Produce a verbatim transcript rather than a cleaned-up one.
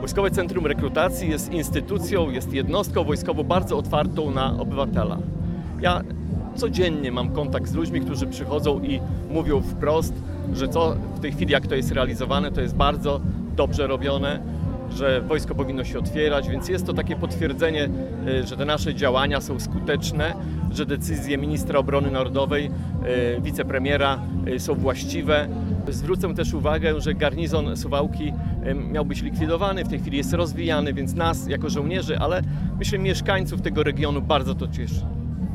Wojskowe Centrum Rekrutacji jest instytucją, jest jednostką wojskową bardzo otwartą na obywatela. Ja codziennie mam kontakt z ludźmi, którzy przychodzą i mówią wprost, że co w tej chwili, jak to jest realizowane, to jest bardzo dobrze robione, że wojsko powinno się otwierać, więc jest to takie potwierdzenie, że te nasze działania są skuteczne, że decyzje ministra obrony narodowej, wicepremiera są właściwe. Zwrócę też uwagę, że garnizon Suwałki miał być likwidowany, w tej chwili jest rozwijany, więc nas jako żołnierzy, ale myślę mieszkańców tego regionu bardzo to cieszy.